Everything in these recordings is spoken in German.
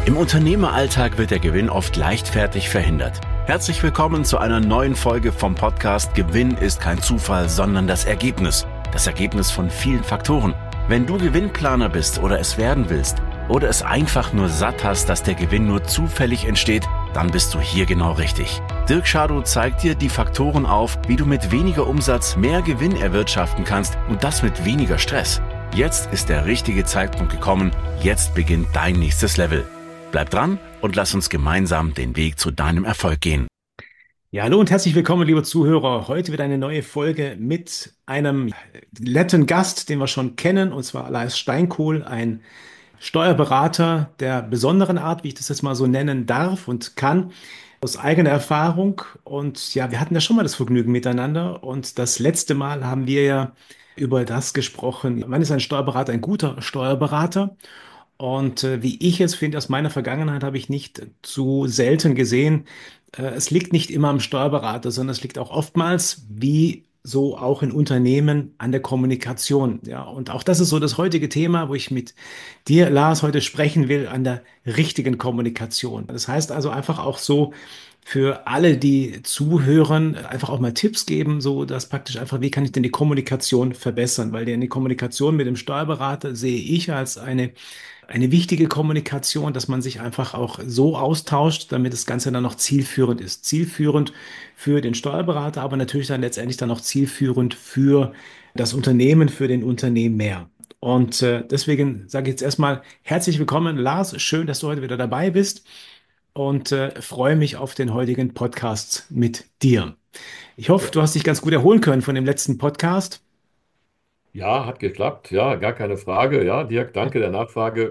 Im Unternehmeralltag wird der Gewinn oft leichtfertig verhindert. Herzlich willkommen zu einer neuen Folge vom Podcast Gewinn ist kein Zufall, sondern das Ergebnis. Das Ergebnis von vielen Faktoren. Wenn du Gewinnplaner bist oder es werden willst oder es einfach nur satt hast, dass der Gewinn nur zufällig entsteht, dann bist du hier genau richtig. Dirk Schadow zeigt dir die Faktoren auf, wie du mit weniger Umsatz mehr Gewinn erwirtschaften kannst und das mit weniger Stress. Jetzt ist der richtige Zeitpunkt gekommen. Jetzt beginnt dein nächstes Level. Bleib dran und lass uns gemeinsam den Weg zu deinem Erfolg gehen. Ja, hallo und herzlich willkommen, liebe Zuhörer. Heute wird eine neue Folge mit einem netten Gast, den wir schon kennen, und zwar Lars Steinkohl, ein Steuerberater der besonderen Art, wie ich das jetzt mal so nennen darf und kann, aus eigener Erfahrung. Und ja, wir hatten ja schon mal das Vergnügen miteinander. Und das letzte Mal haben wir ja über das gesprochen, wann ist ein Steuerberater ein guter Steuerberater? Und wie ich es finde, aus meiner Vergangenheit habe ich nicht zu selten gesehen, es liegt nicht immer am Steuerberater, sondern es liegt auch oftmals, wie so auch in Unternehmen, an der Kommunikation. Ja, und auch das ist so das heutige Thema, wo ich mit dir, Lars, heute sprechen will, an der richtigen Kommunikation. Das heißt also einfach auch so für alle, die zuhören, einfach auch mal Tipps geben, so dass praktisch einfach, wie kann ich denn die Kommunikation verbessern? Weil die Kommunikation mit dem Steuerberater sehe ich als eine wichtige Kommunikation, dass man sich einfach auch so austauscht, damit das Ganze dann noch zielführend ist. Zielführend für den Steuerberater, aber natürlich dann letztendlich dann auch zielführend für das Unternehmen, für den Unternehmer. Und deswegen sage ich jetzt erstmal herzlich willkommen, Lars. Schön, dass du heute wieder dabei bist und freue mich auf den heutigen Podcast mit dir. Ich hoffe, Ja, du hast dich ganz gut erholen können von dem letzten Podcast. ja, hat geklappt. Ja, gar keine Frage. Ja, Dirk, danke der Nachfrage.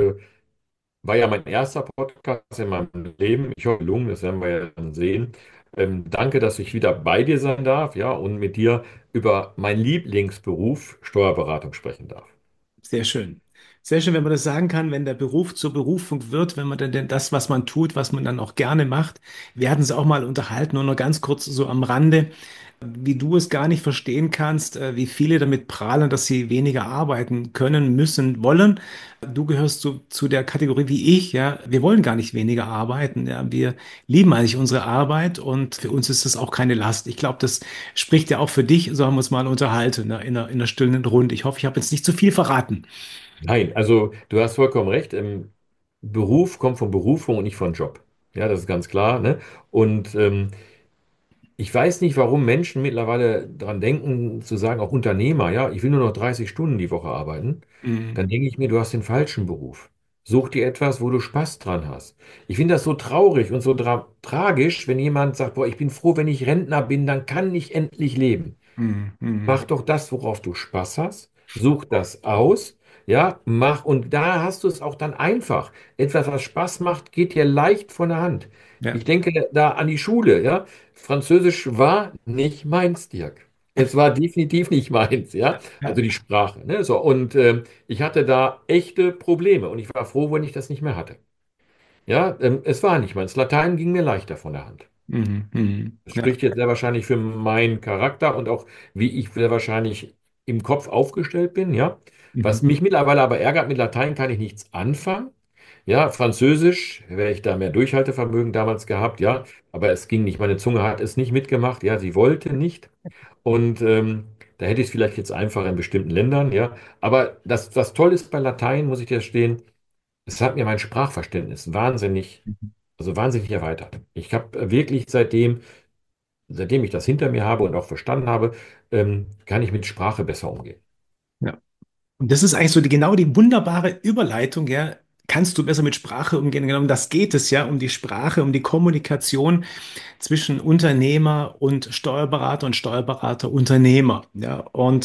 War ja mein erster Podcast in meinem Leben. Ich hoffe, gelungen, das werden wir ja dann sehen. Danke, dass ich wieder bei dir sein darf, ja, und mit dir über meinen Lieblingsberuf Steuerberatung sprechen darf. Sehr schön. Sehr schön, wenn man das sagen kann, wenn der Beruf zur Berufung wird, wenn man dann denn das, was man tut, was man dann auch gerne macht. Wir hatten es auch mal unterhalten, nur noch ganz kurz so am Rande, wie du es gar nicht verstehen kannst, wie viele damit prahlen, dass sie weniger arbeiten können, müssen, wollen. Du gehörst zu der Kategorie wie ich, ja. Wir wollen gar nicht weniger arbeiten, ja. Wir lieben eigentlich unsere Arbeit und für uns ist das auch keine Last. Ich glaube, das spricht ja auch für dich, so haben wir uns mal unterhalten, ne, in einer stillen Runde. Ich hoffe, ich habe jetzt nicht zu viel verraten. Nein, also du hast vollkommen recht. Beruf kommt von Berufung und nicht von Job. Ja, das ist ganz klar, ne? Und ich weiß nicht, warum Menschen mittlerweile daran denken, zu sagen, auch Unternehmer, ja, ich will nur noch 30 Stunden die Woche arbeiten. Mhm. Dann denke ich mir, du hast den falschen Beruf. Such dir etwas, wo du Spaß dran hast. Ich finde das so traurig und so tragisch, wenn jemand sagt, boah, ich bin froh, wenn ich Rentner bin, dann kann ich endlich leben. Mhm. Mach Mhm. doch das, worauf du Spaß hast. Such das aus. Ja, mach. Und da hast du es auch dann einfach. Etwas, was Spaß macht, geht dir leicht von der Hand. Ja. Ich denke da an die Schule. Ja, Französisch war nicht meins, Dirk. Es war definitiv nicht meins. Ja, Ja. also die Sprache. Ne? So, und ich hatte da echte Probleme. Und ich war froh, wenn ich das nicht mehr hatte. Ja, es war nicht meins. Latein ging mir leichter von der Hand. Mhm. Mhm. Das Ja. spricht jetzt sehr wahrscheinlich für meinen Charakter und auch, wie ich sehr wahrscheinlich im Kopf aufgestellt bin, ja. Was Mhm. mich mittlerweile aber ärgert, mit Latein kann ich nichts anfangen. Ja, Französisch, wäre ich da mehr Durchhaltevermögen damals gehabt, ja. Aber es ging nicht. Meine Zunge hat es nicht mitgemacht, ja. Sie wollte nicht. Und da hätte ich es vielleicht jetzt einfacher in bestimmten Ländern, ja. Aber das, was toll ist bei Latein, muss ich dir stehen, es hat mir mein Sprachverständnis also wahnsinnig erweitert. Ich habe wirklich seitdem ich das hinter mir habe und auch verstanden habe, kann ich mit Sprache besser umgehen. Ja. Und das ist eigentlich so genau die wunderbare Überleitung, ja. Kannst du besser mit Sprache umgehen? Genau, um das geht es ja, um die Sprache, um die Kommunikation zwischen Unternehmer und Steuerberater, Unternehmer. Ja, und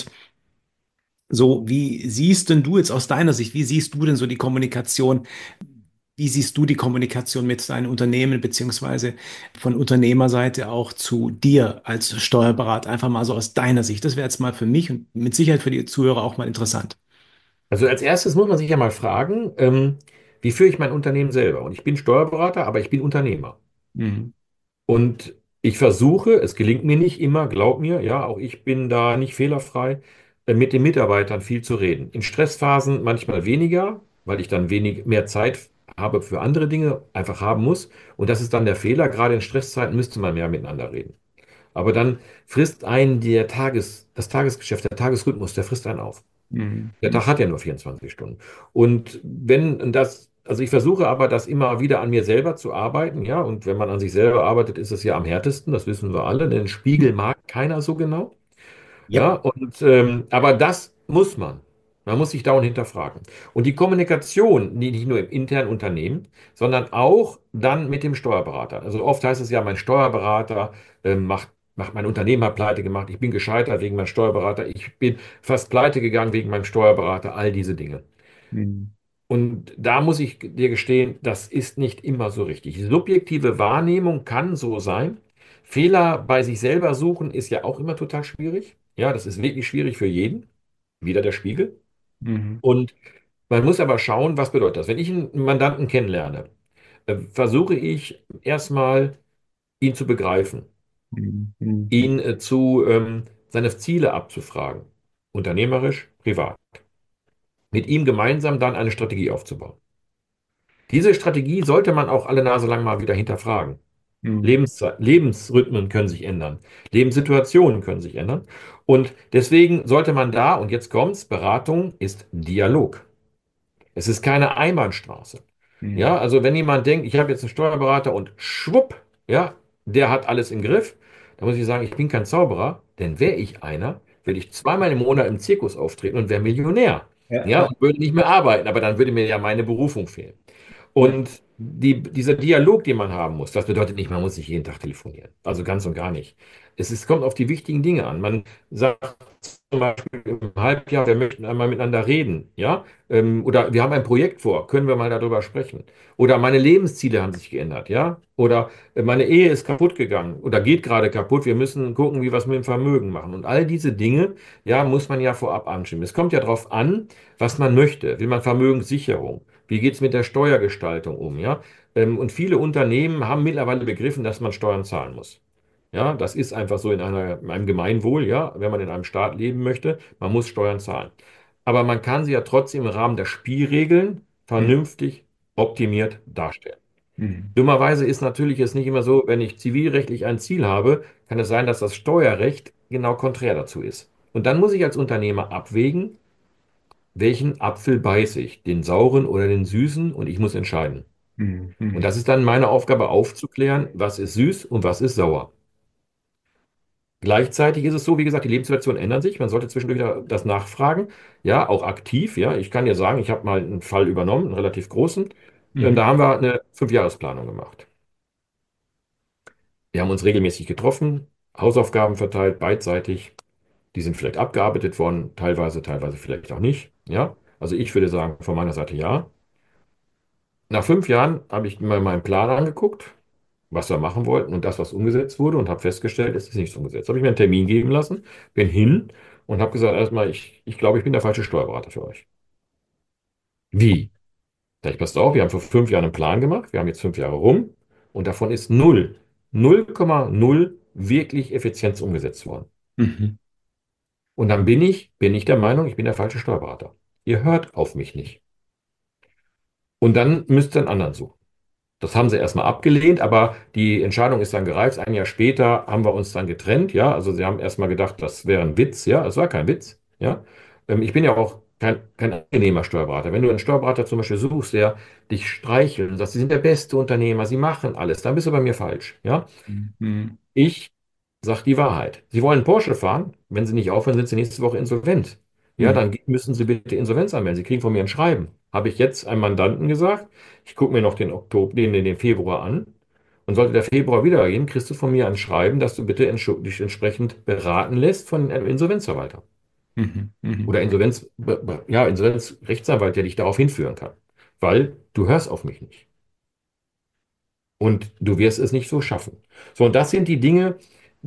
so, wie siehst denn du jetzt aus deiner Sicht, wie siehst du denn so die Kommunikation? Wie siehst du die Kommunikation mit deinen Unternehmen beziehungsweise von Unternehmerseite auch zu dir als Steuerberater? Einfach mal so aus deiner Sicht. Das wäre jetzt mal für mich und mit Sicherheit für die Zuhörer auch mal interessant. Also als erstes muss man sich ja mal fragen, wie führe ich mein Unternehmen selber? Und ich bin Steuerberater, aber ich bin Unternehmer. Mhm. Und ich versuche, es gelingt mir nicht immer, glaub mir, ja, auch ich bin da nicht fehlerfrei, mit den Mitarbeitern viel zu reden. In Stressphasen manchmal weniger, weil ich dann mehr Zeit habe für andere Dinge, einfach haben muss. Und das ist dann der Fehler. Gerade in Stresszeiten müsste man mehr miteinander reden. Aber dann frisst einen das Tagesgeschäft, der Tagesrhythmus, der frisst einen auf. Mhm. Der Tag hat ja nur 24 Stunden. Und wenn das, also ich versuche aber, das immer wieder an mir selber zu arbeiten, ja. Und wenn man an sich selber arbeitet, ist es ja am härtesten, das wissen wir alle. Den Spiegel mag keiner so genau. Ja, Ja. und aber das muss man. Man muss sich dauernd hinterfragen. Und die Kommunikation, die nicht nur im internen Unternehmen, sondern auch dann mit dem Steuerberater. Also oft heißt es ja, mein Steuerberater macht mein Unternehmen hat pleite gemacht, ich bin gescheitert wegen meinem Steuerberater, ich bin fast pleite gegangen wegen meinem Steuerberater, all diese Dinge. Mhm. Und da muss ich dir gestehen, das ist nicht immer so richtig. Subjektive Wahrnehmung kann so sein. Fehler bei sich selber suchen ist ja auch immer total schwierig. Ja, das ist wirklich schwierig für jeden. Wieder der Spiegel. Mhm. Und man muss aber schauen, was bedeutet das. Wenn ich einen Mandanten kennenlerne, versuche ich erstmal, ihn zu begreifen, Mhm. Mhm. ihn seine Ziele abzufragen. Unternehmerisch, privat. Mit ihm gemeinsam dann eine Strategie aufzubauen. Diese Strategie sollte man auch alle Nase lang mal wieder hinterfragen. Mhm. Lebensrhythmen können sich ändern. Lebenssituationen können sich ändern. Und deswegen sollte man da, und jetzt kommt's, Beratung ist Dialog. Es ist keine Einbahnstraße. Ja, Mhm. also wenn jemand denkt, ich habe jetzt einen Steuerberater und schwupp, ja, der hat alles im Griff, dann muss ich sagen, ich bin kein Zauberer, denn wäre ich einer, würde ich zweimal im Monat im Zirkus auftreten und wäre Millionär. Ja, Ja, ja, und würde nicht mehr arbeiten, aber dann würde mir ja meine Berufung fehlen. ja. Und dieser Dialog, den man haben muss, das bedeutet nicht, man muss nicht jeden Tag telefonieren. Also ganz und gar nicht. Kommt auf die wichtigen Dinge an. Man sagt zum Beispiel im Halbjahr, wir möchten einmal miteinander reden, ja? Oder wir haben ein Projekt vor, können wir mal darüber sprechen? Oder meine Lebensziele haben sich geändert, ja? Oder meine Ehe ist kaputt gegangen oder geht gerade kaputt, wir müssen gucken, wie wir es mit dem Vermögen machen. Und all diese Dinge, ja, muss man ja vorab anstimmen. Es kommt ja darauf an, was man möchte. Will man Vermögenssicherung? Wie geht es mit der Steuergestaltung um? Ja? Und viele Unternehmen haben mittlerweile begriffen, dass man Steuern zahlen muss. Ja, das ist einfach so in einem Gemeinwohl, ja, wenn man in einem Staat leben möchte, man muss Steuern zahlen. Aber man kann sie ja trotzdem im Rahmen der Spielregeln Mhm. vernünftig optimiert darstellen. Mhm. Dummerweise ist natürlich jetzt nicht immer so, wenn ich zivilrechtlich ein Ziel habe, kann es sein, dass das Steuerrecht genau konträr dazu ist. Und dann muss ich als Unternehmer abwägen, welchen Apfel beiße ich, den sauren oder den süßen, und ich muss entscheiden. Mhm. Und Mhm. das ist dann meine Aufgabe aufzuklären, was ist süß und was ist sauer. Gleichzeitig ist es so, wie gesagt, die Lebenssituationen ändern sich. Man sollte zwischendurch das nachfragen, ja, auch aktiv. Ja, ich kann dir sagen, ich habe mal einen Fall übernommen, einen relativ großen. Mhm. Da haben wir eine Fünfjahresplanung gemacht. Wir haben uns regelmäßig getroffen, Hausaufgaben verteilt, beidseitig. Die sind vielleicht abgearbeitet worden, teilweise vielleicht auch nicht. Ja, also ich würde sagen, von meiner Seite ja. Nach 5 Jahren habe ich mir meinen Plan angeguckt, was wir machen wollten und das, was umgesetzt wurde, und habe festgestellt, es ist nichts umgesetzt. Habe ich mir einen Termin geben lassen, bin hin und habe gesagt, erstmal, ich glaube, ich bin der falsche Steuerberater für euch. Wie? Da ich passt auf, wir haben vor 5 Jahren einen Plan gemacht, wir haben jetzt 5 Jahre rum und davon ist 0,0 wirklich Effizienz umgesetzt worden. Mhm. Und dann bin ich der Meinung, ich bin der falsche Steuerberater. Ihr hört auf mich nicht. Und dann müsst ihr einen anderen suchen. Das haben sie erstmal abgelehnt, aber die Entscheidung ist dann gereift. Ein Jahr später haben wir uns dann getrennt, ja. Also sie haben erstmal gedacht, das wäre ein Witz, ja. Es war kein Witz, ja. Ich bin ja auch kein angenehmer Steuerberater. Wenn du einen Steuerberater zum Beispiel suchst, der dich streichelt und sagt, sie sind der beste Unternehmer, sie machen alles, dann bist du bei mir falsch, ja. Mhm. Ich sage die Wahrheit. Sie wollen Porsche fahren, wenn Sie nicht aufhören, sind Sie nächste Woche insolvent. Ja, Mhm. dann müssen Sie bitte Insolvenz anmelden. Sie kriegen von mir ein Schreiben. Habe ich jetzt einem Mandanten gesagt, ich gucke mir noch den Februar an. Und sollte der Februar wieder gehen, kriegst du von mir ein Schreiben, dass du bitte dich entsprechend beraten lässt von einem Insolvenzverwalter. Mhm. Mhm. Oder Insolvenzrechtsanwalt, der dich darauf hinführen kann. Weil du hörst auf mich nicht. Und du wirst es nicht so schaffen. So, und das sind die Dinge,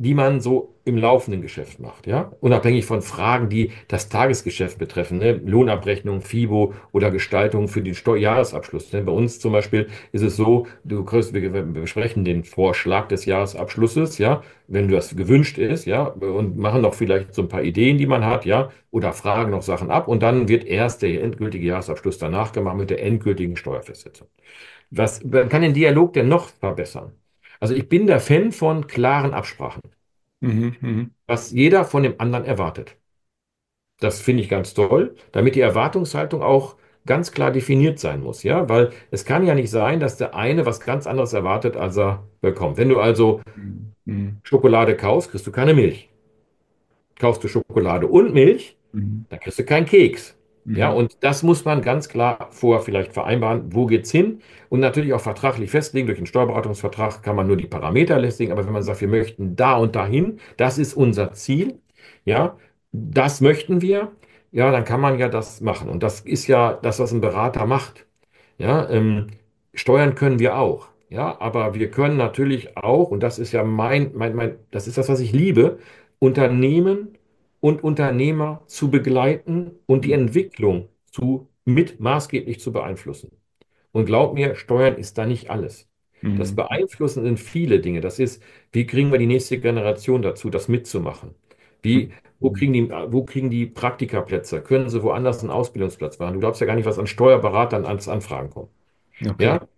die man so im laufenden Geschäft macht, ja, unabhängig von Fragen, die das Tagesgeschäft betreffen, ne? Lohnabrechnung, FIBO oder Gestaltung für den Jahresabschluss. Ne? Bei uns zum Beispiel ist es so, wir besprechen den Vorschlag des Jahresabschlusses, ja, wenn das gewünscht ist, ja, und machen noch vielleicht so ein paar Ideen, die man hat, ja, oder fragen noch Sachen ab und dann wird erst der endgültige Jahresabschluss danach gemacht mit der endgültigen Steuerfestsetzung. Man kann den Dialog denn noch verbessern? Also ich bin der Fan von klaren Absprachen, Mhm, mhm, was jeder von dem anderen erwartet. Das finde ich ganz toll, damit die Erwartungshaltung auch ganz klar definiert sein muss, ja, weil es kann ja nicht sein, dass der eine was ganz anderes erwartet, als er bekommt. Wenn du also mhm, mhm, Schokolade kaufst, kriegst du keine Milch. Kaufst du Schokolade und Milch, mhm, da kriegst du keinen Keks. Ja, mhm, und das muss man ganz klar vorher vielleicht vereinbaren, wo geht's hin? Und natürlich auch vertraglich festlegen. Durch den Steuerberatungsvertrag kann man nur die Parameter festlegen, aber wenn man sagt, wir möchten da und dahin, das ist unser Ziel, ja, das möchten wir, ja, dann kann man ja das machen. Und das ist ja das, was ein Berater macht. Ja, steuern können wir auch. Ja, aber wir können natürlich auch, und das ist ja das ist das, was ich liebe, Unternehmen und Unternehmer zu begleiten und die Entwicklung mit maßgeblich zu beeinflussen. Und glaub mir, Steuern ist da nicht alles. Das mhm, Beeinflussen sind viele Dinge. Das ist, wie kriegen wir die nächste Generation dazu, das mitzumachen? Wie, mhm. wo kriegen die Praktikaplätze? Können sie woanders einen Ausbildungsplatz machen? Du glaubst ja gar nicht, was an Steuerberatern ans Anfragen kommt. Okay. Ja,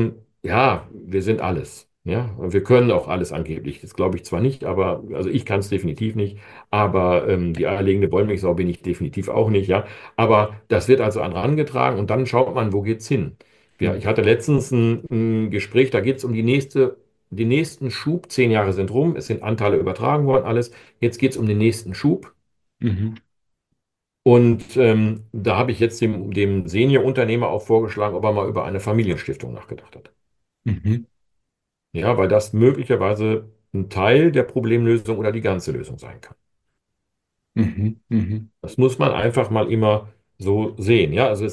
ja, wir sind alles. Ja, und wir können auch alles angeblich. Das glaube ich zwar nicht, aber also ich kann es definitiv nicht. Aber die eierlegende Wollmilchsau bin ich definitiv auch nicht. Ja, aber das wird also an herangetragen und dann schaut man, wo geht's hin. Ja, Mhm, ich hatte letztens ein Gespräch, da geht es um den nächsten Schub. 10 Jahre sind rum, es sind Anteile übertragen worden, alles. Jetzt geht es um den nächsten Schub. mhm, Und da habe ich jetzt dem Senior-Unternehmer auch vorgeschlagen, ob er mal über eine Familienstiftung nachgedacht hat. mhm, Ja, weil das möglicherweise ein Teil der Problemlösung oder die ganze Lösung sein kann. mhm, mhm, Das muss man einfach mal immer so sehen. Ja, also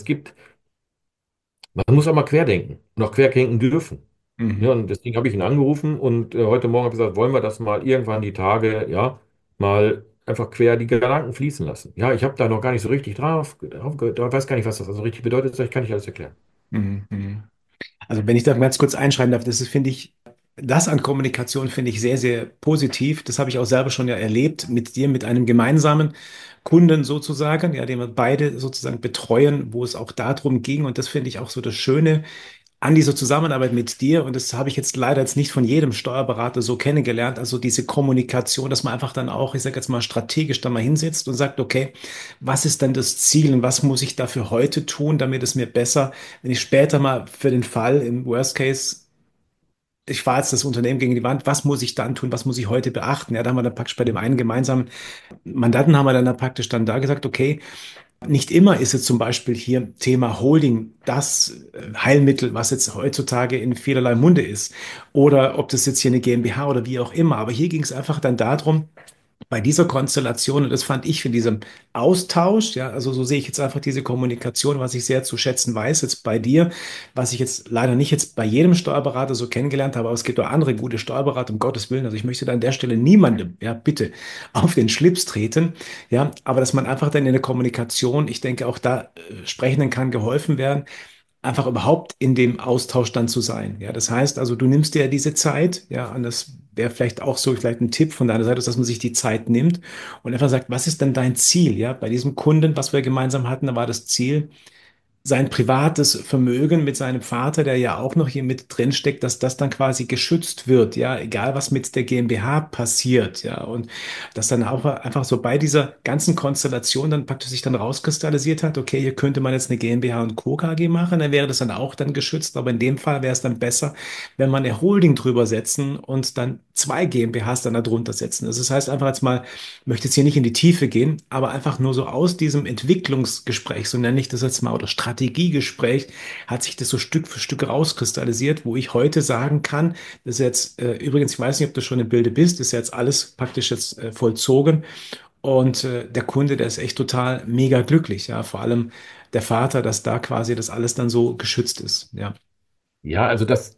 man muss auch mal querdenken und auch querdenken dürfen. Ja, mhm, und deswegen habe ich ihn angerufen und heute Morgen habe ich gesagt, wollen wir das mal irgendwann die Tage, ja, mal einfach quer die Gedanken fließen lassen. Ja, ich habe da noch gar nicht so richtig weiß gar nicht, was das also richtig bedeutet, sag ich, kann ich alles erklären. mhm, mhm. Also wenn ich da ganz kurz einschreiben darf, das ist, finde ich, das an Kommunikation finde ich sehr, sehr positiv. Das habe ich auch selber schon ja erlebt mit dir, mit einem gemeinsamen Kunden sozusagen, ja, den wir beide sozusagen betreuen, wo es auch darum ging. Und das finde ich auch so das Schöne an dieser Zusammenarbeit mit dir. Und das habe ich jetzt leider jetzt nicht von jedem Steuerberater so kennengelernt. Also diese Kommunikation, dass man einfach dann auch, ich sage jetzt mal, strategisch dann mal hinsetzt und sagt, okay, was ist denn das Ziel und was muss ich dafür heute tun, damit es mir besser, wenn ich später mal für den Fall im Worst Case, ich fahre jetzt das Unternehmen gegen die Wand, was muss ich dann tun, was muss ich heute beachten? Ja, da haben wir dann praktisch bei dem einen gemeinsamen Mandanten haben wir dann da praktisch dann da gesagt, okay, nicht immer ist es zum Beispiel hier Thema Holding das Heilmittel, was jetzt heutzutage in vielerlei Munde ist. Oder ob das jetzt hier eine GmbH oder wie auch immer. Aber hier ging es einfach dann darum, bei dieser Konstellation, und das fand ich in diesem Austausch, ja, also so sehe ich jetzt einfach diese Kommunikation, was ich sehr zu schätzen weiß, jetzt bei dir, was ich jetzt leider nicht jetzt bei jedem Steuerberater so kennengelernt habe, aber es gibt auch andere gute Steuerberater, um Gottes Willen. Also ich möchte da an der Stelle niemandem, ja, bitte auf den Schlips treten, ja, aber dass man einfach dann in der Kommunikation, ich denke auch da Sprechenden kann geholfen werden, einfach überhaupt in dem Austausch dann zu sein. Ja, das heißt also, du nimmst dir diese Zeit, ja, und das wäre vielleicht auch so vielleicht ein Tipp von deiner Seite, dass man sich die Zeit nimmt und einfach sagt, was ist denn dein Ziel? Ja, bei diesem Kunden, was wir gemeinsam hatten, da war das Ziel, sein privates Vermögen mit seinem Vater, der ja auch noch hier mit drin steckt, dass das dann quasi geschützt wird, ja, egal was mit der GmbH passiert, ja, und dass dann auch einfach so bei dieser ganzen Konstellation dann praktisch sich dann rauskristallisiert hat, okay, hier könnte man jetzt eine GmbH und Co. KG machen, dann wäre das dann auch dann geschützt, aber in dem Fall wäre es dann besser, wenn man eine Holding drüber setzen und dann zwei GmbHs dann darunter setzen. Also das heißt einfach jetzt mal, ich möchte jetzt hier nicht in die Tiefe gehen, aber einfach nur so aus diesem Entwicklungsgespräch, so nenne ich das jetzt mal, oder Strategiegespräch, hat sich das so Stück für Stück rauskristallisiert, wo ich heute sagen kann, das ist jetzt, übrigens, ich weiß nicht, ob du schon im Bilde bist, ist jetzt alles praktisch jetzt vollzogen und der Kunde, der ist echt total mega glücklich, ja, vor allem der Vater, dass da quasi das alles dann so geschützt ist, ja. Ja, also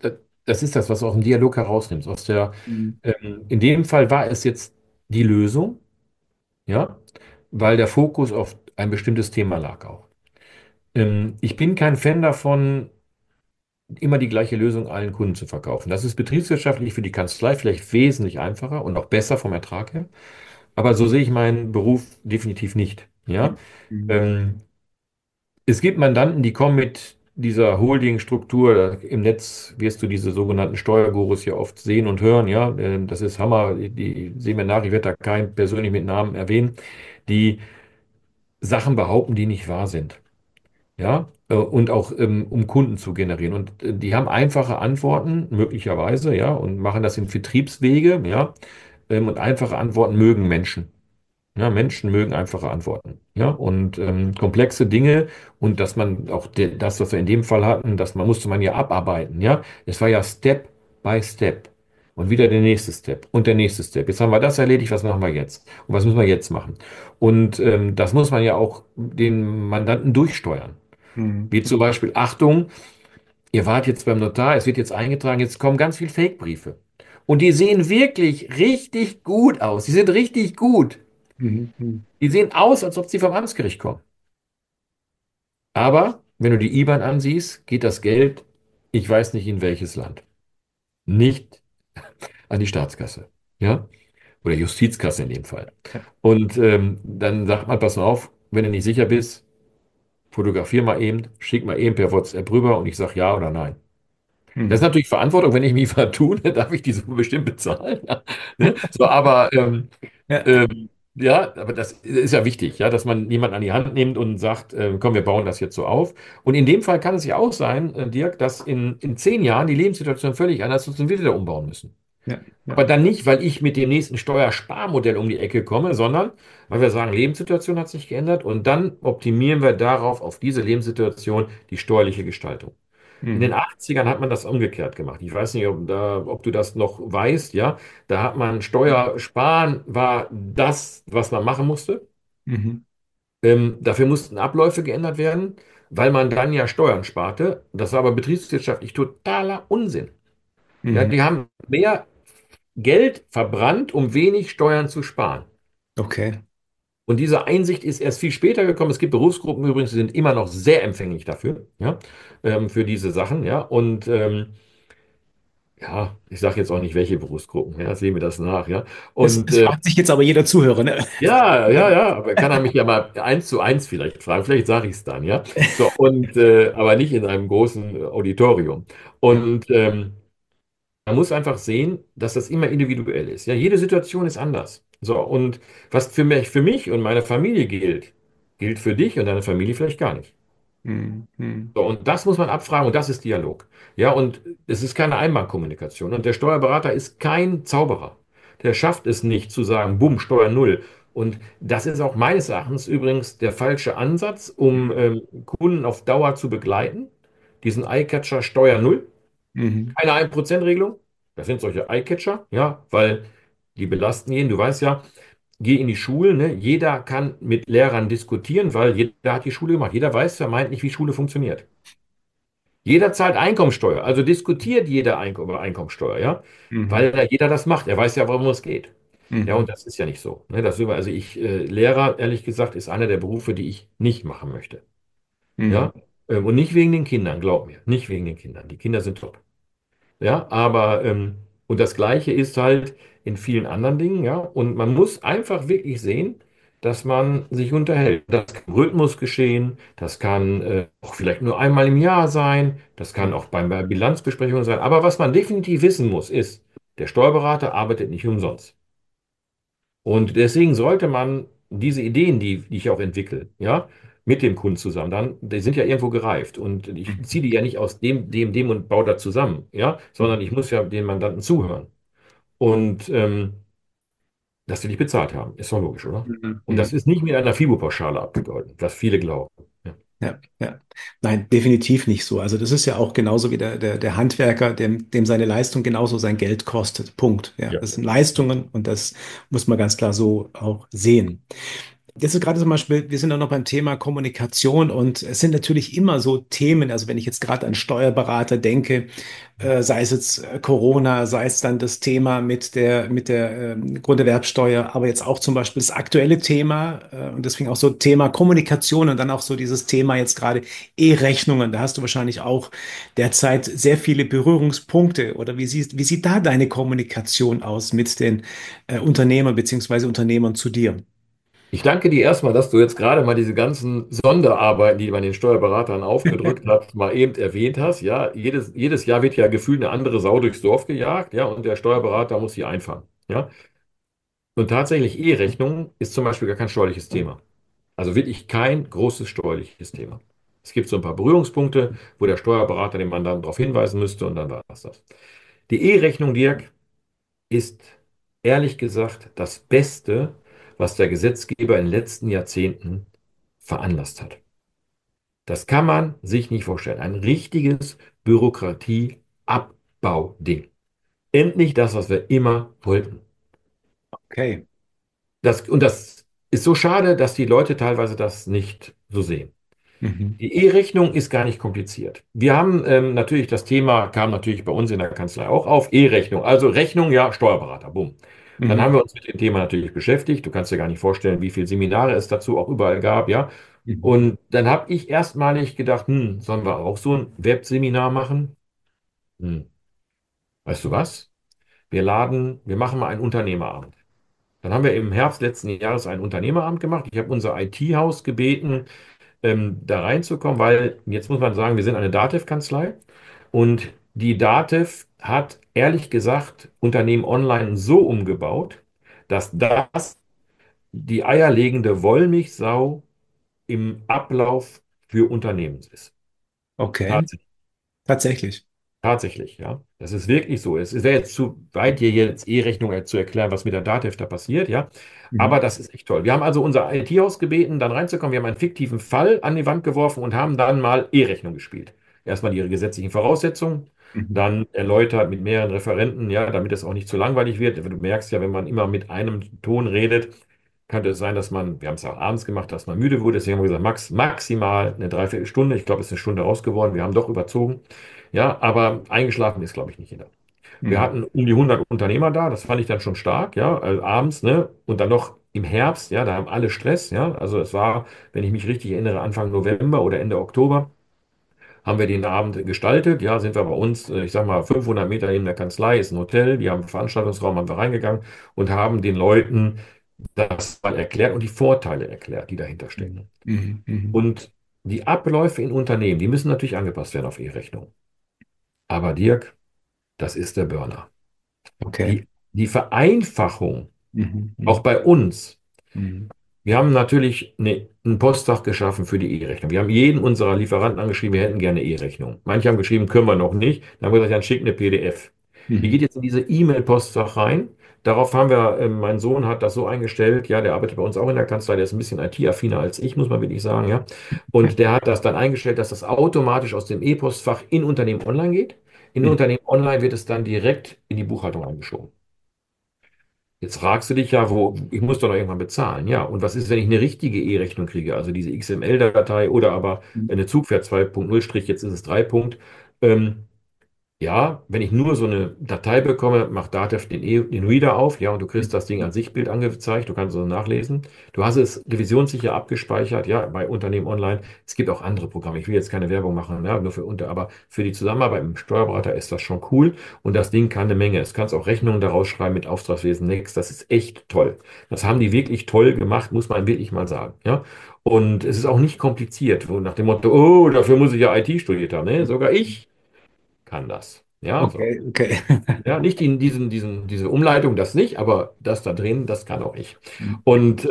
das ist das, was du aus dem Dialog herausnimmst. Mhm. In dem Fall war es jetzt die Lösung, ja, weil der Fokus auf ein bestimmtes Thema lag auch. Ich bin kein Fan davon, immer die gleiche Lösung allen Kunden zu verkaufen. Das ist betriebswirtschaftlich für die Kanzlei vielleicht wesentlich einfacher und auch besser vom Ertrag her. Aber so sehe ich meinen Beruf definitiv nicht. Ja? Mhm. Ähm, Es gibt Mandanten, die kommen mit dieser Holding-Struktur. Im Netz wirst du diese sogenannten Steuergurus hier oft sehen und hören. Ja, das ist Hammer. Die sehen mir nach. Ich werde da keinen persönlich mit Namen erwähnen, die Sachen behaupten, die nicht wahr sind. Ja, und auch um Kunden zu generieren. Und die haben einfache Antworten, möglicherweise, ja, und machen das im Vertriebswege, ja. Und einfache Antworten mögen Menschen. Ja, Menschen mögen einfache Antworten. Ja, und komplexe Dinge und dass man auch das, was wir in dem Fall hatten, musste man ja abarbeiten. Ja, es war ja Step by Step und wieder der nächste Step und der nächste Step. Jetzt haben wir das erledigt, was machen wir jetzt? Und was müssen wir jetzt machen? Und das muss man ja auch den Mandanten durchsteuern. Mhm. Wie zum Beispiel, Achtung, ihr wart jetzt beim Notar, es wird jetzt eingetragen, jetzt kommen ganz viele Fake-Briefe. Und die sehen wirklich richtig gut aus. Die sind richtig gut. Mhm. Mhm. Die sehen aus, als ob sie vom Amtsgericht kommen. Aber wenn du die IBAN ansiehst, geht das Geld, ich weiß nicht in welches Land. Nicht an die Staatskasse. Ja? Oder Justizkasse in dem Fall. Ja. Und dann sagt man, pass mal auf, wenn du nicht sicher bist, fotografier mal eben, schick mal eben per WhatsApp rüber und ich sage ja oder nein. Das ist Mhm. natürlich Verantwortung, wenn ich mich vertue, darf ich die Summe bestimmt bezahlen. Ja, ne? So, aber Ja. ja, aber das ist ja wichtig, ja, dass man jemanden an die Hand nimmt und sagt, komm, wir bauen das jetzt so auf. Und in dem Fall kann es ja auch sein, Dirk, dass in 10 Jahren die Lebenssituation völlig anders ist und wir wieder umbauen müssen. Ja. Ja. Aber dann nicht, weil ich mit dem nächsten Steuersparmodell um die Ecke komme, sondern weil wir sagen, Lebenssituation hat sich geändert und dann optimieren wir darauf, auf diese Lebenssituation, die steuerliche Gestaltung. In den Mhm. 80ern hat man das umgekehrt gemacht. Ich weiß nicht, ob du das noch weißt, ja. Da hat man Steuersparen war das, was man machen musste. Mhm. Dafür mussten Abläufe geändert werden, weil man dann ja Steuern sparte. Das war aber betriebswirtschaftlich totaler Unsinn. Ja, Mhm. die haben mehr Geld verbrannt, um wenig Steuern zu sparen. Okay. Und diese Einsicht ist erst viel später gekommen. Es gibt Berufsgruppen übrigens, die sind immer noch sehr empfänglich dafür, ja, für diese Sachen, ja. Und ja, ich sage jetzt auch nicht, welche Berufsgruppen, ja, sehen wir das nach, ja. Das, Und das fragt sich jetzt aber jeder Zuhörer, ne? ja, ja, ja, aber kann er mich ja mal 1:1 vielleicht fragen, vielleicht sage ich es dann, ja. So, und aber nicht in einem großen Auditorium. Ja. Und man muss einfach sehen, dass das immer individuell ist. Ja, jede Situation ist anders. So, und was für mich und meine Familie gilt, gilt für dich und deine Familie vielleicht gar nicht. Mhm. Mhm. So, und das muss man abfragen und das ist Dialog. Ja, und es ist keine Einbahnkommunikation. Und der Steuerberater ist kein Zauberer. Der schafft es nicht zu sagen, bumm, Steuer null. Und das ist auch meines Erachtens übrigens der falsche Ansatz, um Kunden auf Dauer zu begleiten. Diesen Eyecatcher Steuer null, Mhm. keine 1%-Regelung. Das sind solche Eyecatcher, ja, weil die belasten jeden. Du weißt ja, geh in die Schule, ne? Jeder kann mit Lehrern diskutieren, weil jeder hat die Schule gemacht. Jeder weiß vermeintlich, wie Schule funktioniert. Jeder zahlt Einkommensteuer, also diskutiert jeder über Einkommensteuer, ja, Mhm. weil da jeder das macht. Er weiß ja, worum es geht. Ja, Mhm. und das ist ja nicht so. Ne? Also Lehrer, ehrlich gesagt, ist einer der Berufe, die ich nicht machen möchte. Mhm. Ja, und nicht wegen den Kindern, glaub mir, nicht wegen den Kindern. Die Kinder sind top. Ja, aber und das Gleiche ist halt in vielen anderen Dingen, ja. Und man muss einfach wirklich sehen, dass man sich unterhält. Das kann im Rhythmus geschehen, das kann auch vielleicht nur einmal im Jahr sein, das kann auch bei Bilanzbesprechungen sein. Aber was man definitiv wissen muss, ist, der Steuerberater arbeitet nicht umsonst. Und deswegen sollte man diese Ideen, die ich auch entwickle, ja, mit dem Kunden zusammen, dann, die sind ja irgendwo gereift. Und ich Mhm. ziehe die ja nicht aus dem und baue das zusammen, ja, sondern ich muss ja den Mandanten zuhören. Und das will ich bezahlt haben. Ist doch logisch, oder? Mhm. Und das Mhm. ist nicht mit einer FIBO-Pauschale abgegolten, was viele glauben. Ja, Ja, ja. Nein, definitiv nicht so. Also das ist ja auch genauso wie der Handwerker, dem seine Leistung genauso sein Geld kostet. Punkt. Ja, ja. das sind Leistungen und das muss man ganz klar so auch sehen. Jetzt ist gerade zum Beispiel, wir sind auch noch beim Thema Kommunikation und es sind natürlich immer so Themen, also wenn ich jetzt gerade an Steuerberater denke, sei es jetzt Corona, sei es dann das Thema mit der Grunderwerbsteuer, aber jetzt auch zum Beispiel das aktuelle Thema und deswegen auch so Thema Kommunikation und dann auch so dieses Thema jetzt gerade E-Rechnungen. Da hast du wahrscheinlich auch derzeit sehr viele Berührungspunkte oder wie sieht da deine Kommunikation aus mit den Unternehmern beziehungsweise Unternehmern zu dir? Ich danke dir erstmal, dass du jetzt gerade mal diese ganzen Sonderarbeiten, die man den Steuerberatern aufgedrückt hat, mal eben erwähnt hast. Ja, jedes Jahr wird ja gefühlt eine andere Sau durchs Dorf gejagt, ja, und der Steuerberater muss sie einfangen. Ja, und tatsächlich E-Rechnung ist zum Beispiel gar kein steuerliches Thema. Also wirklich kein großes steuerliches Thema. Es gibt so ein paar Berührungspunkte, wo der Steuerberater den Mandanten darauf hinweisen müsste und dann war es das. Die E-Rechnung, Dirk, ist ehrlich gesagt das Beste, was der Gesetzgeber in den letzten Jahrzehnten veranlasst hat. Das kann man sich nicht vorstellen. Ein richtiges Bürokratieabbauding. Endlich das, was wir immer wollten. Okay. Und das ist so schade, dass die Leute teilweise das nicht so sehen. Mhm. Die E-Rechnung ist gar nicht kompliziert. Wir haben natürlich das Thema, kam natürlich bei uns in der Kanzlei auch auf, E-Rechnung. Also Rechnung, ja, Steuerberater, bumm. Dann Mhm. haben wir uns mit dem Thema natürlich beschäftigt. Du kannst dir gar nicht vorstellen, wie viele Seminare es dazu auch überall gab, ja. Mhm. Und dann habe ich erstmalig gedacht, sollen wir auch so ein Webseminar machen? Hm, weißt du was? Wir machen mal einen Unternehmerabend. Dann haben wir im Herbst letzten Jahres einen Unternehmerabend gemacht. Ich habe unser IT-Haus gebeten, da reinzukommen, weil jetzt muss man sagen, wir sind eine Datev-Kanzlei und die Datev hat ehrlich gesagt Unternehmen online so umgebaut, dass das die eierlegende Wollmilchsau im Ablauf für Unternehmen ist. Okay, Tatsächlich. tatsächlich. Tatsächlich, ja. Das ist wirklich so. Es wäre jetzt zu weit, dir jetzt E-Rechnung zu erklären, was mit der Datev da passiert, ja. Mhm. Aber das ist echt toll. Wir haben also unser IT-Haus gebeten, dann reinzukommen. Wir haben einen fiktiven Fall an die Wand geworfen und haben dann mal E-Rechnung gespielt. Erstmal ihre gesetzlichen Voraussetzungen, Mhm. dann erläutert mit mehreren Referenten, ja, damit es auch nicht zu langweilig wird. Du merkst ja, wenn man immer mit einem Ton redet, könnte es sein, dass man, wir haben es auch abends gemacht, dass man müde wurde. Deswegen haben wir gesagt, maximal eine Dreiviertelstunde. Ich glaube, es ist eine Stunde raus geworden. Wir haben doch überzogen. Ja, aber eingeschlafen ist, glaube ich, nicht jeder. Wir Mhm. hatten um die 100 Unternehmer da, das fand ich dann schon stark, ja, also abends, ne, und dann noch im Herbst, ja, da haben alle Stress, ja, also es war, wenn ich mich richtig erinnere, Anfang November oder Ende Oktober, haben wir den Abend gestaltet, ja, sind wir bei uns, ich sag mal, 500 Meter neben der Kanzlei ist ein Hotel, wir haben einen Veranstaltungsraum, haben wir reingegangen und haben den Leuten das mal erklärt und die Vorteile erklärt, die dahinter Mhm. stecken. Mhm. Mhm. Und die Abläufe in Unternehmen, die müssen natürlich angepasst werden auf E-Rechnung. Aber Dirk, das ist der Burner. Okay. Die Vereinfachung, Mhm. auch Mhm. bei uns. Mhm. Wir haben natürlich ein Postfach geschaffen für die E-Rechnung. Wir haben jeden unserer Lieferanten angeschrieben, wir hätten gerne E-Rechnung. Manche haben geschrieben, können wir noch nicht. Dann haben wir gesagt, dann schick eine PDF. Die Mhm. geht jetzt in diese E-Mail-Postfach rein. Darauf haben wir, mein Sohn hat das so eingestellt, ja, der arbeitet bei uns auch in der Kanzlei, der ist ein bisschen IT-affiner als ich, muss man wirklich sagen, ja. Und der hat das dann eingestellt, dass das automatisch aus dem E-Postfach in Unternehmen online geht. In Mhm. Unternehmen online wird es dann direkt in die Buchhaltung eingeschoben. Jetzt fragst du dich ja, ich muss doch noch irgendwann bezahlen. Ja, und was ist, wenn ich eine richtige E-Rechnung kriege, also diese XML-Datei oder aber eine Zugpferd 2.0 Strich, jetzt ist es 3 Punkt. Ähm, ja, wenn ich nur so eine Datei bekomme, macht Datev den Reader auf, ja, und du kriegst das Ding als Sichtbild angezeigt, du kannst es nachlesen. Du hast es revisionssicher abgespeichert, ja, bei Unternehmen online. Es gibt auch andere Programme. Ich will jetzt keine Werbung machen, ja, nur aber für die Zusammenarbeit mit dem Steuerberater ist das schon cool und das Ding kann eine Menge. Es kannst auch Rechnungen daraus schreiben mit Auftragswesen Next. Das ist echt toll. Das haben die wirklich toll gemacht, muss man wirklich mal sagen, ja. Und es ist auch nicht kompliziert, so nach dem Motto, oh, dafür muss ich ja IT studiert haben. Ne? Sogar ich kann das. Ja, so. Okay, okay. Ja, nicht in diese Umleitung, das nicht, aber das da drin, das kann auch ich. Und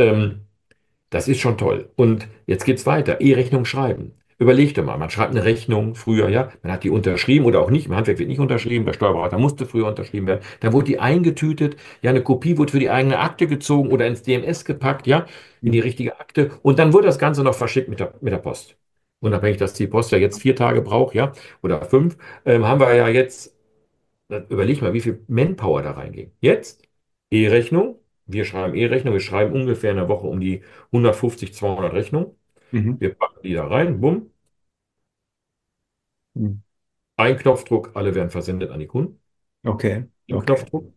das ist schon toll. Und jetzt geht's weiter. E-Rechnung schreiben. Überleg dir mal, man schreibt eine Rechnung früher, ja, man hat die unterschrieben oder auch nicht. Im Handwerk wird nicht unterschrieben, der Steuerberater musste früher unterschrieben werden. Dann wurde die eingetütet, ja, eine Kopie wurde für die eigene Akte gezogen oder ins DMS gepackt, ja, in die richtige Akte. Und dann wurde das Ganze noch verschickt mit der Post. Unabhängig, dass die Post ja jetzt 4 Tage braucht, ja, oder 5, haben wir ja jetzt, überleg mal, wie viel Manpower da reinging. Jetzt E-Rechnung. Wir schreiben E-Rechnung, wir schreiben ungefähr in der Woche um die 150, 200 Rechnungen. Mhm. Wir packen die da rein, bumm, Mhm. ein Knopfdruck, alle werden versendet an die Kunden. Okay, Ein okay. Knopfdruck.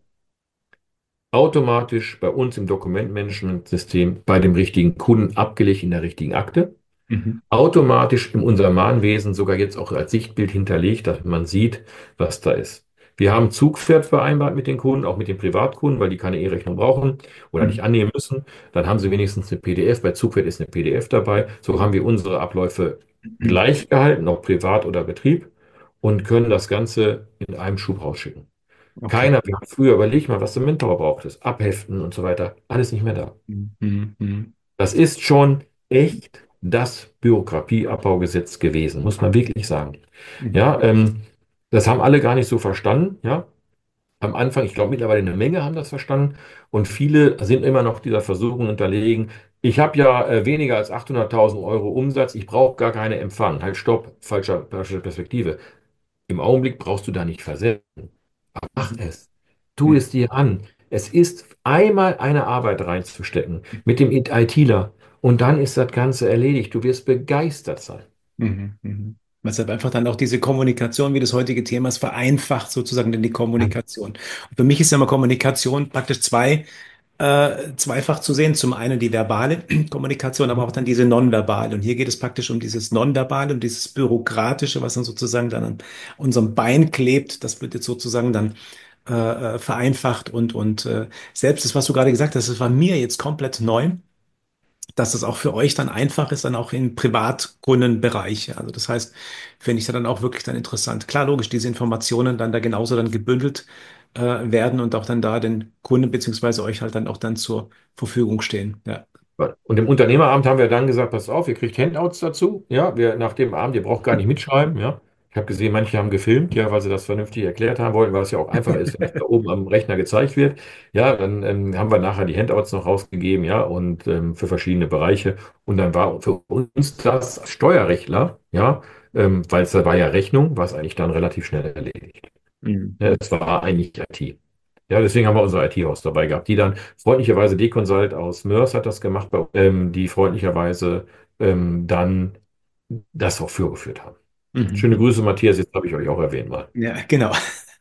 Automatisch bei uns im Dokumentmanagementsystem bei dem richtigen Kunden abgelegt in der richtigen Akte. Mhm. Automatisch in unserem Mahnwesen sogar jetzt auch als Sichtbild hinterlegt, dass man sieht, was da ist. Wir haben Zugpferd vereinbart mit den Kunden, auch mit den Privatkunden, weil die keine E-Rechnung brauchen oder nicht Mhm. annehmen müssen. Dann haben sie wenigstens eine PDF. Bei Zugpferd ist eine PDF dabei. So haben wir unsere Abläufe Mhm. gleich gehalten, ob Privat oder Betrieb, und können das Ganze in einem Schub rausschicken. Okay. Keiner, wir haben früher, überleg mal, was der Manpower braucht, ist abheften und so weiter. Alles nicht mehr da. Mhm. Mhm. Das ist schon echt das Bürokratieabbaugesetz gewesen, muss man wirklich sagen. Mhm. Ja, das haben alle gar nicht so verstanden. Ja, am Anfang, ich glaube mittlerweile eine Menge haben das verstanden und viele sind immer noch dieser Versuchung unterlegen. Ich habe ja weniger als 800.000 Euro Umsatz, ich brauche gar keine Empfang. Halt, stopp, falsche Perspektive. Im Augenblick brauchst du da nicht versenden. Mach Mhm. es. Tu Mhm. es dir an. Es ist einmal eine Arbeit reinzustecken mit dem ITler und dann ist das Ganze erledigt. Du wirst begeistert sein. Mhm. Mhm. Was halt einfach dann auch diese Kommunikation, wie das heutige Thema ist, vereinfacht sozusagen dann die Kommunikation. Und für mich ist ja immer Kommunikation praktisch zweifach zu sehen. Zum einen die verbale Kommunikation, aber auch dann diese nonverbale. Und hier geht es praktisch um dieses Nonverbale, um dieses Bürokratische, was dann sozusagen dann an unserem Bein klebt. Das wird jetzt sozusagen dann vereinfacht und selbst das, was du gerade gesagt hast, das war mir jetzt komplett neu, dass es auch für euch dann einfach ist, dann auch im Privatkundenbereich. Also das heißt, finde ich dann auch wirklich dann interessant. Klar, logisch, diese Informationen dann da genauso dann gebündelt werden und auch dann da den Kunden beziehungsweise euch halt dann auch dann zur Verfügung stehen. Ja. Und im Unternehmerabend haben wir dann gesagt, pass auf, ihr kriegt Handouts dazu. Ja, wir nach dem Abend, ihr braucht gar nicht mitschreiben. Ja, ich habe gesehen, manche haben gefilmt, ja, weil sie das vernünftig erklärt haben wollten, weil es ja auch einfacher ist, wenn es da oben am Rechner gezeigt wird. Ja, dann haben wir nachher die Handouts noch rausgegeben, ja, und für verschiedene Bereiche. Und dann war für uns das als Steuerrechtler, ja, weil es da war ja Rechnung, war es eigentlich dann relativ schnell erledigt. Ja, Mhm. es war eigentlich IT. Ja, deswegen haben wir unser IT-Haus dabei gehabt, die dann freundlicherweise Deconsult aus Mörs hat das gemacht, die freundlicherweise dann das auch vorgeführt haben. Schöne Mhm. Grüße, Matthias, jetzt habe ich euch auch erwähnt mal. Ja, genau.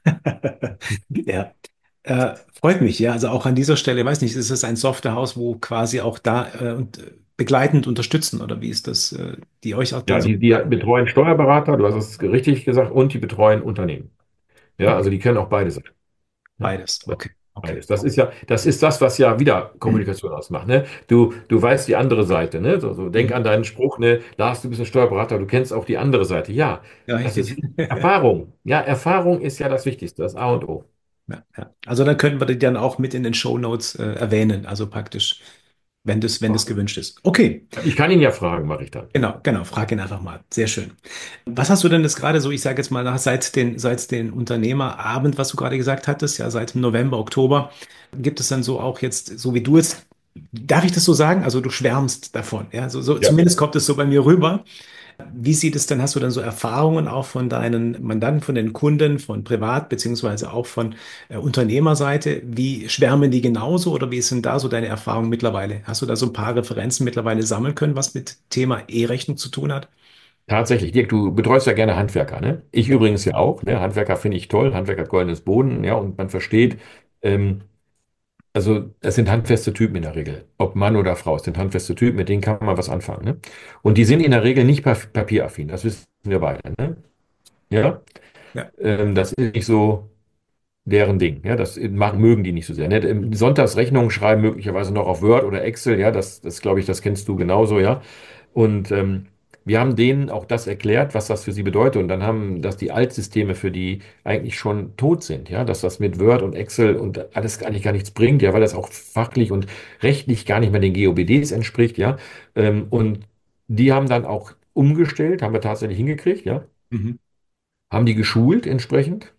Ja. Freut mich, ja. Also auch an dieser Stelle, weiß nicht, ist es ein Softwarehaus, wo quasi auch da begleitend unterstützen oder wie ist das, die euch auch Ja, dann die sozusagen? betreuen Steuerberater, du hast es richtig gesagt, und die betreuen Unternehmen. Ja, also Okay, die können auch beide sein. Ja, beides. Okay, okay. beides. Das ist das, was ja wieder Kommunikation ausmacht. Ne? Du weißt die andere Seite. Ne? Denk Mhm. an deinen Spruch, ne? Lars, du bist ein Steuerberater, du kennst auch die andere Seite. Ja, Ja, das richtig. ist Erfahrung. Ja, Erfahrung ist ja das Wichtigste, das A und O. Ja, ja. Also dann könnten wir die dann auch mit in den Shownotes erwähnen, also praktisch, wenn das gewünscht ist. Okay, Ich kann ihn ja fragen, mache ich dann. genau, frag ihn einfach mal. Sehr schön. Was hast du denn jetzt gerade so, ich sage jetzt mal nach, seit den Unternehmerabend, was du gerade gesagt hattest, ja, seit dem November, Oktober, gibt es dann so auch jetzt, so wie du jetzt, darf ich das so sagen? Also du schwärmst davon, ja, Ja. zumindest kommt es so bei mir rüber. Wie sieht es denn, hast du denn so Erfahrungen auch von deinen Mandanten, von den Kunden, von Privat- beziehungsweise auch von Unternehmerseite? Wie schwärmen die genauso oder wie ist denn da so deine Erfahrung mittlerweile? Hast du da so ein paar Referenzen mittlerweile sammeln können, was mit Thema E-Rechnung zu tun hat? Tatsächlich, Dirk, du betreust ja gerne Handwerker, ne? Ich Ja. übrigens ja auch, ne? Handwerker finde ich toll, Handwerker hat goldenes Boden, ja, und man versteht, ähm, also es sind handfeste Typen in der Regel, ob Mann oder Frau, es sind handfeste Typen, mit denen kann man was anfangen, ne? Und die sind in der Regel nicht papieraffin, das wissen wir beide, ne? Ja, Ja. das ist nicht so deren Ding. Ja, das mögen die nicht so sehr. Ne? Sonntags Rechnungen schreiben möglicherweise noch auf Word oder Excel. Ja, das glaube ich, das kennst du genauso. Ja, und wir haben denen auch das erklärt, was das für sie bedeutet. Und dann haben das die Altsysteme für die eigentlich schon tot sind. Ja, dass das mit Word und Excel und alles eigentlich gar nichts bringt. Ja, weil das auch fachlich und rechtlich gar nicht mehr den GOBDs entspricht. Ja, und die haben dann auch umgestellt, haben wir tatsächlich hingekriegt. Ja, Mhm. haben die geschult entsprechend.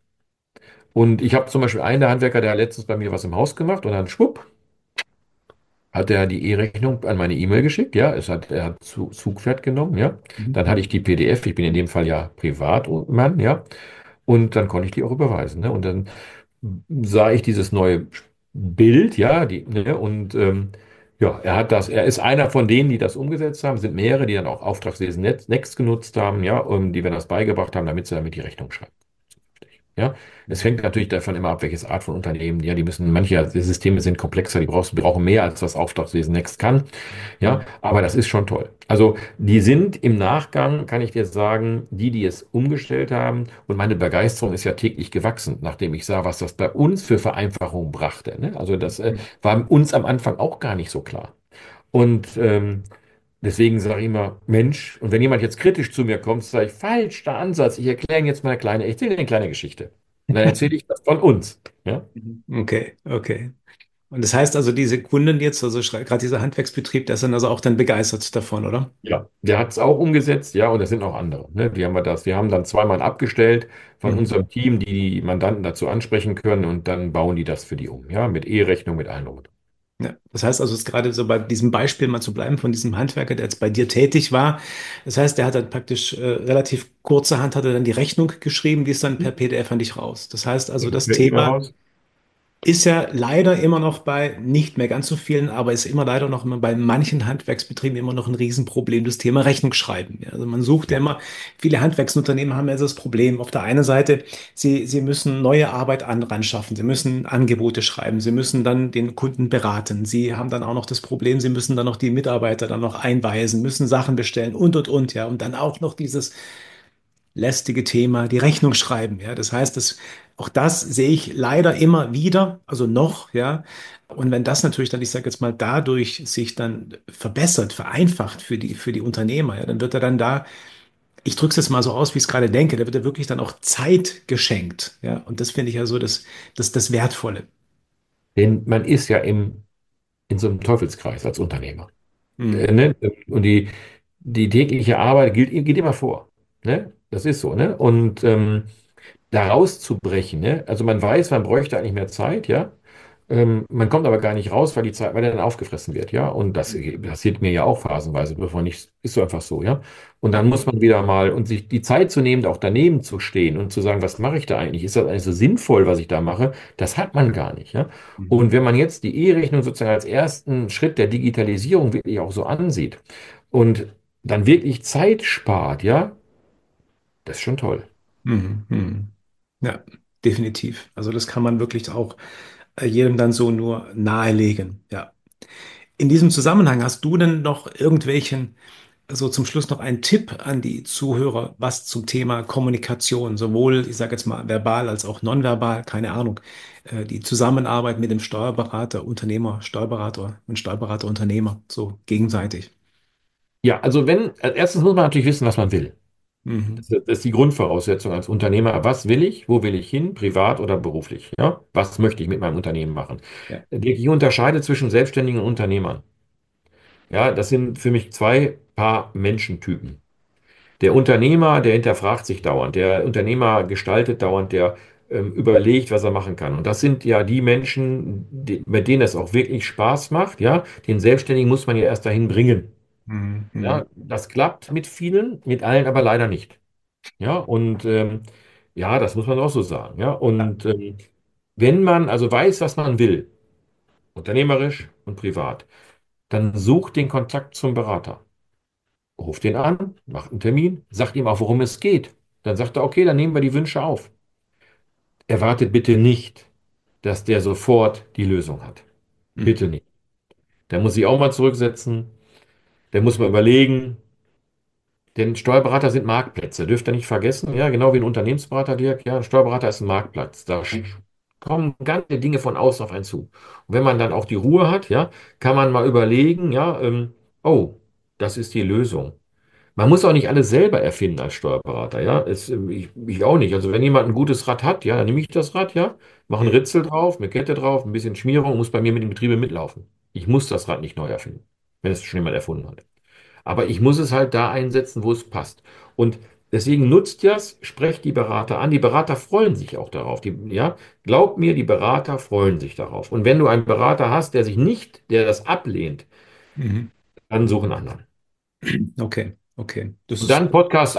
Und ich habe zum Beispiel einen der Handwerker, der hat letztens bei mir was im Haus gemacht und dann schwupp, hat er die E-Rechnung an meine E-Mail geschickt. Ja, er hat Zugpferd genommen. Ja, Mhm. dann hatte ich die PDF. Ich bin in dem Fall ja Privatmann. Ja, und dann konnte ich die auch überweisen. Ne? Und dann sah ich dieses neue Bild, ja, ne, und ja, er ist einer von denen, die das umgesetzt haben, sind mehrere, die dann auch Auftragswesen Next genutzt haben, ja, die wir das beigebracht haben, damit sie damit die Rechnung schreiben. Ja, es hängt natürlich davon immer ab, welches Art von Unternehmen. Ja, manche Systeme sind komplexer, brauchen mehr, als was Auftragswesen Next kann. Ja, Mhm. aber das ist schon toll. Also, die sind im Nachgang, kann ich dir sagen, die es umgestellt haben. Und meine Begeisterung ist ja täglich gewachsen, nachdem ich sah, was das bei uns für Vereinfachungen brachte. Ne? Also, das war uns am Anfang auch gar nicht so klar. Und deswegen sage ich immer, Mensch, und wenn jemand jetzt kritisch zu mir kommt, sage ich, falscher Ansatz. Ich erzähle eine kleine Geschichte. Und dann erzähle ich das von uns. Ja, Mhm. Okay, okay. Und das heißt also, diese Kunden jetzt, also gerade dieser Handwerksbetrieb, der ist dann also auch dann begeistert davon, oder? ja, der hat es auch umgesetzt, ja, und es sind auch andere. Ne? Wir haben dann zweimal abgestellt von Mhm. unserem Team, die die Mandanten dazu ansprechen können und dann bauen die das für die um, ja, mit E-Rechnung, mit allem. Drum und dran. Ja, das heißt also, es ist gerade so bei diesem Beispiel mal zu bleiben von diesem Handwerker, der jetzt bei dir tätig war. Das heißt, der hat dann praktisch relativ kurzerhand hat er dann die Rechnung geschrieben, die ist dann per PDF an dich raus. Das heißt also, das Per E-Mail Thema raus. ist ja leider immer noch bei nicht mehr ganz so vielen, aber ist immer leider noch immer bei manchen Handwerksbetrieben immer noch ein Riesenproblem, das Thema Rechnung schreiben. Ja, also man sucht ja Ja. immer, viele Handwerksunternehmen haben ja das Problem. Auf der einen Seite, sie müssen neue Arbeit ran schaffen, sie müssen Angebote schreiben, sie müssen dann den Kunden beraten. Sie haben dann auch noch das Problem, sie müssen dann noch die Mitarbeiter dann noch einweisen, müssen Sachen bestellen und, ja. Und dann auch noch dieses lästige Thema, die Rechnung schreiben. Ja, das heißt, auch das sehe ich leider immer wieder, also noch, ja. Und wenn das natürlich dann, ich sage jetzt mal, dadurch sich dann verbessert, vereinfacht für die Unternehmer, ja, dann wird er dann da, ich drücke es jetzt mal so aus, wie ich es gerade denke, da wird er wirklich dann auch Zeit geschenkt. Ja, und das finde ich ja so das Wertvolle. Denn man ist ja in so einem Teufelskreis als Unternehmer. Mhm. Ne? Und die tägliche Arbeit geht immer vor. Ne? Das ist so, ne? Und da rauszubrechen, ne? Also man weiß, man bräuchte eigentlich mehr Zeit, ja. Man kommt aber gar nicht raus, weil er dann aufgefressen wird, ja. Und das passiert mir ja auch phasenweise, bevor nicht, ist so einfach so, ja. Und dann Ja. muss man wieder mal und sich die Zeit zu nehmen, auch daneben zu stehen und zu sagen, was mache ich da eigentlich? Ist das eigentlich so sinnvoll, was ich da mache? Das hat man gar nicht, ja. Mhm. Und wenn man jetzt die E-Rechnung sozusagen als ersten Schritt der Digitalisierung wirklich auch so ansieht und dann wirklich Zeit spart, ja, das ist schon toll. Mhm. Mhm. Ja, definitiv. Also das kann man wirklich auch jedem dann so nur nahelegen. Ja. In diesem Zusammenhang hast du denn noch irgendwelchen, so zum Schluss noch einen Tipp an die Zuhörer, was zum Thema Kommunikation, sowohl, ich sage jetzt mal, verbal als auch nonverbal, keine Ahnung, die Zusammenarbeit mit dem Steuerberater, Unternehmer, Steuerberater und Steuerberater, Unternehmer, so gegenseitig. Ja, also als erstes muss man natürlich wissen, was man will. Mhm. Das ist die Grundvoraussetzung als Unternehmer. Was will ich? Wo will ich hin? Privat oder beruflich? Ja? Was möchte ich mit meinem Unternehmen machen? Ja. Ich unterscheide zwischen Selbstständigen und Unternehmern. Ja, das sind für mich zwei Paar Menschentypen. Der Unternehmer, der hinterfragt sich dauernd. Der Unternehmer gestaltet dauernd, der überlegt, was er machen kann. Und das sind ja die Menschen, mit denen es auch wirklich Spaß macht. Ja, den Selbstständigen muss man ja erst dahin bringen. Mhm. Mhm. Ja, das klappt mit vielen, mit allen aber leider nicht. Ja, und ja, das muss man auch so sagen. Ja, Ja. und wenn man also weiß, was man will, unternehmerisch und privat, dann sucht den Kontakt zum Berater. Ruft den an, macht einen Termin, sagt ihm auch, worum es geht. Dann sagt er, okay, dann nehmen wir die Wünsche auf. Erwartet bitte nicht, dass der sofort die Lösung hat. Mhm. Bitte nicht. Der muss sich auch mal zurücksetzen, der muss mal überlegen. Denn Steuerberater sind Marktplätze, dürft ihr nicht vergessen. Ja, genau wie ein Unternehmensberater, Dirk. Ja, ein Steuerberater ist ein Marktplatz. Da kommen ganz viele Dinge von außen auf einen zu. Und wenn man dann auch die Ruhe hat, ja, kann man mal überlegen, ja, oh, das ist die Lösung. Man muss auch nicht alles selber erfinden als Steuerberater, ja. Ich auch nicht. Also wenn jemand ein gutes Rad hat, ja, dann nehme ich das Rad, ja, mache einen Ja. Ritzel drauf, eine Kette drauf, ein bisschen Schmierung, muss bei mir mit dem Betriebe mitlaufen. Ich muss das Rad nicht neu erfinden, wenn es schon jemand erfunden hat. Aber ich muss es halt da einsetzen, wo es passt. Und deswegen nutzt das, sprecht die Berater an. Die Berater freuen sich auch darauf. Ja, glaub mir, die Berater freuen sich darauf. Und wenn du einen Berater hast, der das ablehnt, Mhm. dann such einen anderen. Okay, okay. Das Und ist,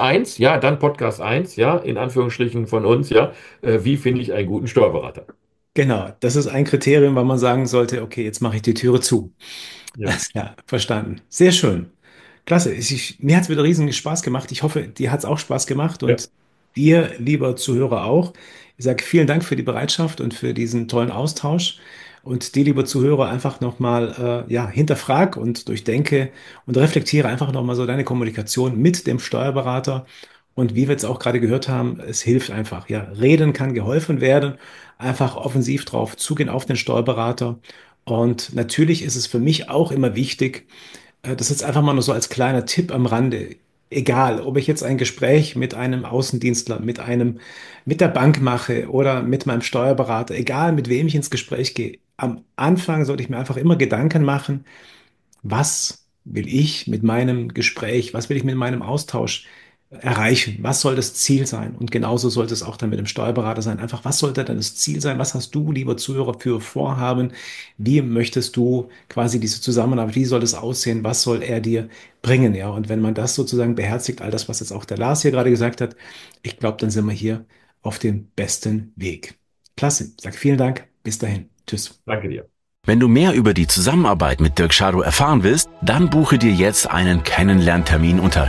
dann Podcast eins, ja, in Anführungsstrichen von uns, ja, wie finde ich einen guten Steuerberater? Genau, das ist ein Kriterium, weil man sagen sollte, okay, jetzt mache ich die Türe zu. Ja, Ja, verstanden. Sehr schön. Klasse. Mir hat es wieder riesen Spaß gemacht. Ich hoffe, dir hat es auch Spaß gemacht ja, und dir, lieber Zuhörer, auch. Ich sage vielen Dank für die Bereitschaft und für diesen tollen Austausch. Und dir, lieber Zuhörer, einfach nochmal ja, hinterfrag und durchdenke und reflektiere einfach nochmal so deine Kommunikation mit dem Steuerberater. Und wie wir jetzt auch gerade gehört haben, es hilft einfach. Ja, reden kann geholfen werden. Einfach offensiv drauf zugehen auf den Steuerberater. Und natürlich ist es für mich auch immer wichtig, das ist jetzt einfach mal nur so als kleiner Tipp am Rande. Egal, ob ich jetzt ein Gespräch mit einem Außendienstler, mit der Bank mache oder mit meinem Steuerberater, egal mit wem ich ins Gespräch gehe, am Anfang sollte ich mir einfach immer Gedanken machen, was will ich mit meinem Gespräch, was will ich mit meinem Austausch erreichen? Was soll das Ziel sein? Und genauso sollte es auch dann mit dem Steuerberater sein. Einfach, was sollte dann das Ziel sein? Was hast du, lieber Zuhörer, für Vorhaben? Wie möchtest du quasi diese Zusammenarbeit, wie soll es aussehen? Was soll er dir bringen? Ja, und wenn man das sozusagen beherzigt, all das, was jetzt auch der Lars hier gerade gesagt hat, ich glaube, dann sind wir hier auf dem besten Weg. Klasse. Sag vielen Dank. Bis dahin. Tschüss. danke dir. Wenn du mehr über die Zusammenarbeit mit Dirk Schadow erfahren willst, dann buche dir jetzt einen Kennenlerntermin unter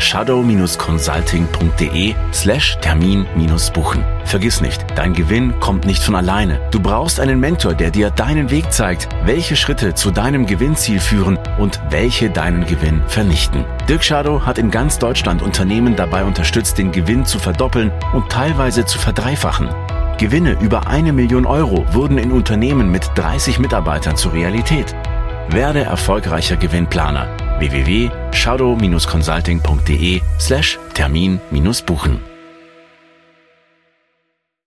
shadow-consulting.de/Termin-buchen. Vergiss nicht, dein Gewinn kommt nicht von alleine. Du brauchst einen Mentor, der dir deinen Weg zeigt, welche Schritte zu deinem Gewinnziel führen und welche deinen Gewinn vernichten. Dirk Schadow hat in ganz Deutschland Unternehmen dabei unterstützt, den Gewinn zu verdoppeln und teilweise zu verdreifachen. Gewinne über 1 Million Euro wurden in Unternehmen mit 30 Mitarbeitern zur Realität. Werde erfolgreicher Gewinnplaner. www.shadow-consulting.de/Termin-buchen